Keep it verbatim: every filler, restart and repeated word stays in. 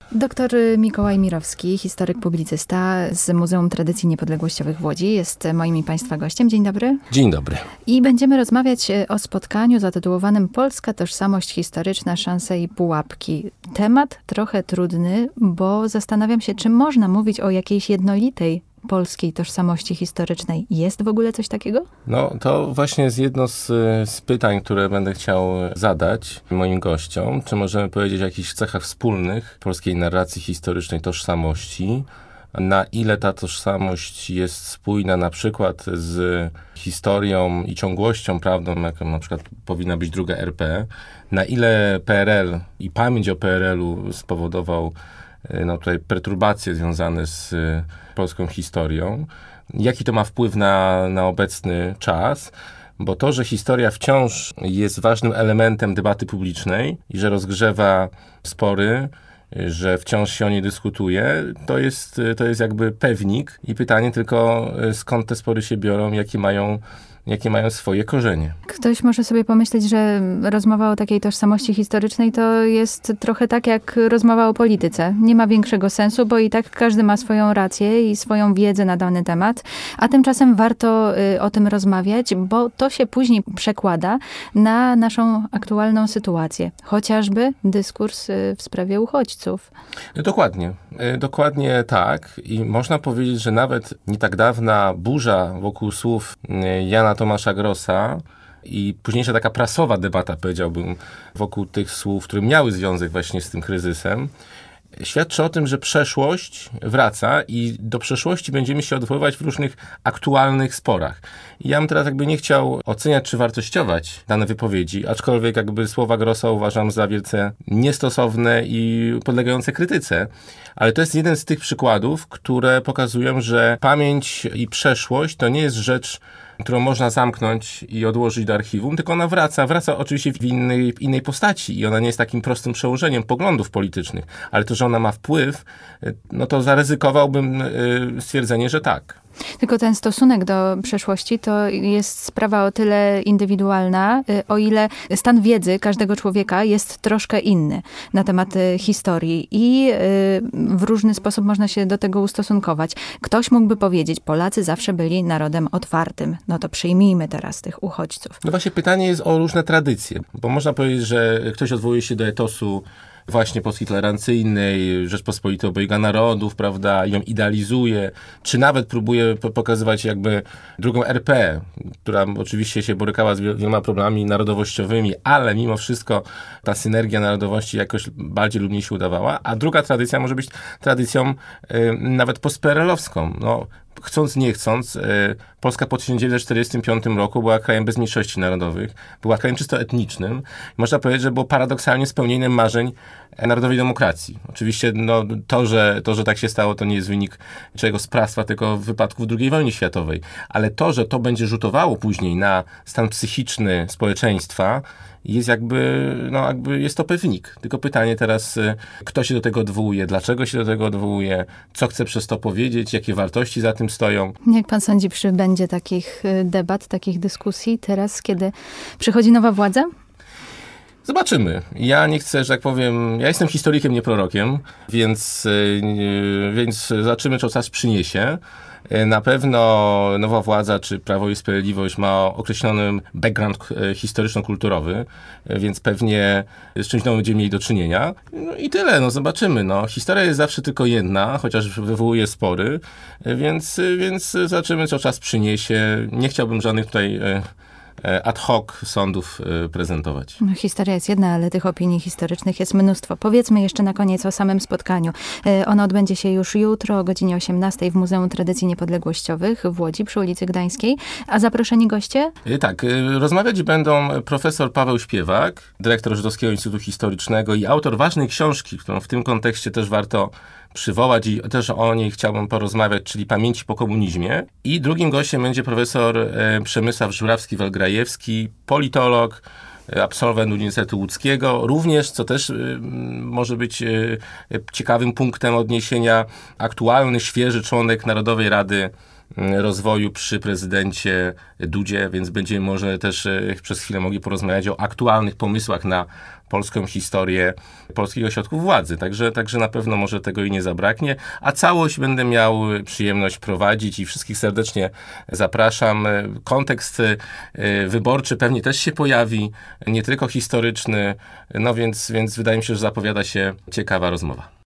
Doktor Mikołaj Mirowski, historyk, publicysta z Muzeum Tradycji Niepodległościowych w Łodzi, jest moim i Państwa gościem. Dzień dobry. Dzień dobry. I będziemy rozmawiać o spotkaniu zatytułowanym Polska tożsamość historyczna, szanse i pułapki. Temat trochę trudny, bo zastanawiam się, czy można mówić o jakiejś jednolitej polskiej tożsamości historycznej. Jest w ogóle coś takiego? No to właśnie jest jedno z, z pytań, które będę chciał zadać moim gościom. Czy możemy powiedzieć o jakichś cechach wspólnych polskiej narracji historycznej tożsamości? Na ile ta tożsamość jest spójna na przykład z historią i ciągłością prawdą, jaką na przykład powinna być druga R P? Na ile P R L i pamięć o P R L-u spowodował no tutaj perturbacje związane z polską historią. Jaki to ma wpływ na, na obecny czas? Bo to, że historia wciąż jest ważnym elementem debaty publicznej i że rozgrzewa spory, że wciąż się o niej dyskutuje, to jest, to jest jakby pewnik i pytanie tylko, skąd te spory się biorą, jakie mają jakie mają swoje korzenie. Ktoś może sobie pomyśleć, że rozmowa o takiej tożsamości historycznej to jest trochę tak jak rozmowa o polityce. Nie ma większego sensu, bo i tak każdy ma swoją rację i swoją wiedzę na dany temat, a tymczasem warto y, o tym rozmawiać, bo to się później przekłada na naszą aktualną sytuację. Chociażby dyskurs y, w sprawie uchodźców. Dokładnie. Y, dokładnie tak. I można powiedzieć, że nawet nie tak dawna burza wokół słów y, Jana Tomasza Grossa i późniejsza taka prasowa debata, powiedziałbym, wokół tych słów, które miały związek właśnie z tym kryzysem, świadczy o tym, że przeszłość wraca i do przeszłości będziemy się odwoływać w różnych aktualnych sporach. I ja bym teraz jakby nie chciał oceniać czy wartościować dane wypowiedzi, aczkolwiek jakby słowa Grossa uważam za wielce niestosowne i podlegające krytyce. Ale to jest jeden z tych przykładów, które pokazują, że pamięć i przeszłość to nie jest rzecz, którą można zamknąć i odłożyć do archiwum, tylko ona wraca. Wraca oczywiście w innej, w innej postaci i ona nie jest takim prostym przełożeniem poglądów politycznych. Ale to, że ona ma wpływ, no to zaryzykowałbym stwierdzenie, że tak. Tylko ten stosunek do przeszłości to jest sprawa o tyle indywidualna, o ile stan wiedzy każdego człowieka jest troszkę inny na temat historii i w różny sposób można się do tego ustosunkować. Ktoś mógłby powiedzieć, Polacy zawsze byli narodem otwartym. No to przyjmijmy teraz tych uchodźców. No właśnie pytanie jest o różne tradycje, bo można powiedzieć, że ktoś odwołuje się do etosu właśnie Polski tolerancyjnej, Rzeczpospolitej obojga narodów, prawda, ją idealizuje, czy nawet próbuje pokazywać jakby drugą R P, która oczywiście się borykała z wieloma problemami narodowościowymi, ale mimo wszystko ta synergia narodowości jakoś bardziej lub mniej się udawała, a druga tradycja może być tradycją y, nawet postperelowską. No, chcąc, nie chcąc, y, Polska po tysiąc dziewięćset czterdziestym piątym roku była krajem bez mniejszości narodowych, była krajem czysto etnicznym. Można powiedzieć, że było paradoksalnie spełnieniem marzeń narodowej demokracji. Oczywiście no, to, że, to, że tak się stało, to nie jest wynik czego sprawstwa, tylko wypadków drugiej wojny światowej. Ale to, że to będzie rzutowało później na stan psychiczny społeczeństwa, jest jakby, no jakby jest to pewnik. Tylko pytanie teraz, kto się do tego odwołuje, dlaczego się do tego odwołuje, co chce przez to powiedzieć, jakie wartości za tym stoją. Jak pan sądzi, przybędzie takich debat, takich dyskusji teraz, kiedy przychodzi nowa władza? Zobaczymy. Ja nie chcę, że tak powiem, ja jestem historykiem, nie prorokiem, więc, yy, więc zobaczymy, co czas przyniesie. Na pewno nowa władza, czy Prawo i Sprawiedliwość ma określony background historyczno-kulturowy, więc pewnie z czymś nowym będziemy mieli do czynienia. No i tyle, no zobaczymy. No. Historia jest zawsze tylko jedna, chociaż wywołuje spory, więc, więc zobaczymy, co czas przyniesie. Nie chciałbym żadnych tutaj ad hoc sądów prezentować. No, historia jest jedna, ale tych opinii historycznych jest mnóstwo. Powiedzmy jeszcze na koniec o samym spotkaniu. Ono odbędzie się już jutro o godzinie osiemnastej w Muzeum Tradycji Niepodległościowych w Łodzi przy ulicy Gdańskiej. A zaproszeni goście? Tak, rozmawiać będą profesor Paweł Śpiewak, dyrektor Żydowskiego Instytutu Historycznego i autor ważnej książki, którą w tym kontekście też warto przywołać i też o niej chciałbym porozmawiać, czyli Pamięci po komunizmie. I drugim gościem będzie profesor e, Przemysław Żurawski-Walgrajewski, politolog, e, absolwent Uniwersytetu Łódzkiego. Również, co też e, może być e, ciekawym punktem odniesienia, aktualny, świeży członek Narodowej Rady rozwoju przy prezydencie Dudzie, więc będziemy może też przez chwilę mogli porozmawiać o aktualnych pomysłach na polską historię polskich ośrodków władzy. Także, także na pewno może tego i nie zabraknie. A całość będę miał przyjemność prowadzić i wszystkich serdecznie zapraszam. Kontekst wyborczy pewnie też się pojawi, nie tylko historyczny, no więc, więc wydaje mi się, że zapowiada się ciekawa rozmowa.